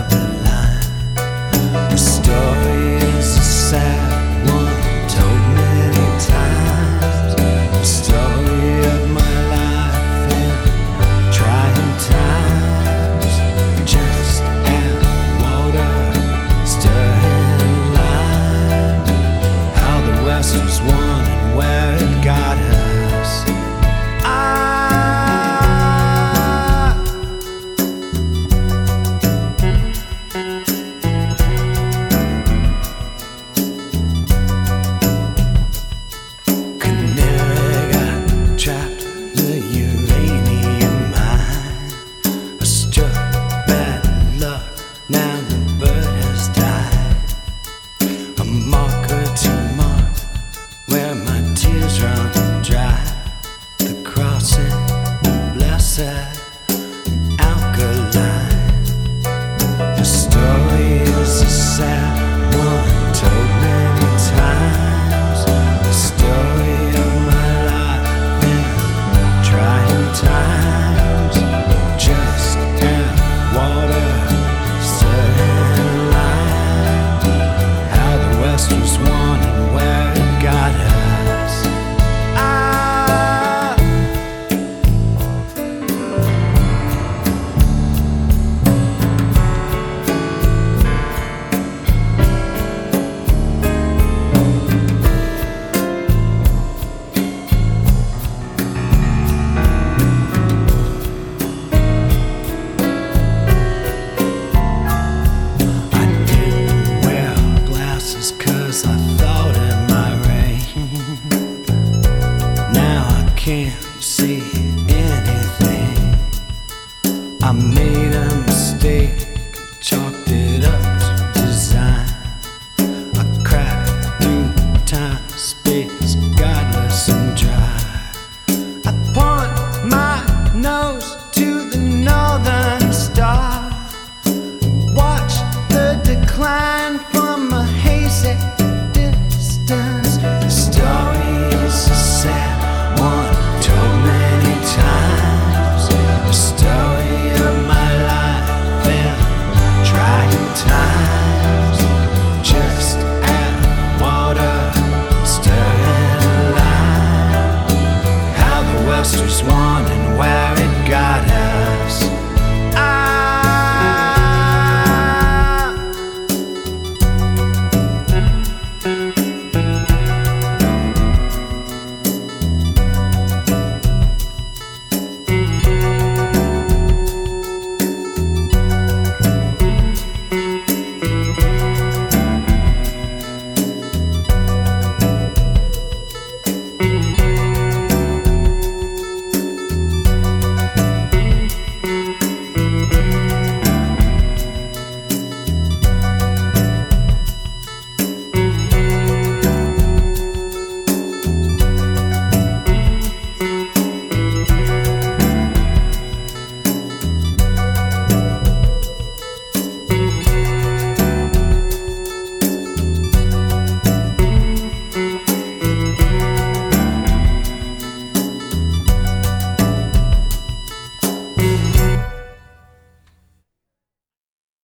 the line. The story is a sad one, told many times. The story of my life in trying times. Just add water, stirring lime. How the West was won and where it got us. Now the bird has died, a marker to mark where my tears run dry. The crossing, blessed, alkaline. The story is a sad one, told many times. The story of my life in trying times. Just add water, was won and where it got us. I thought it might rain. Now I can't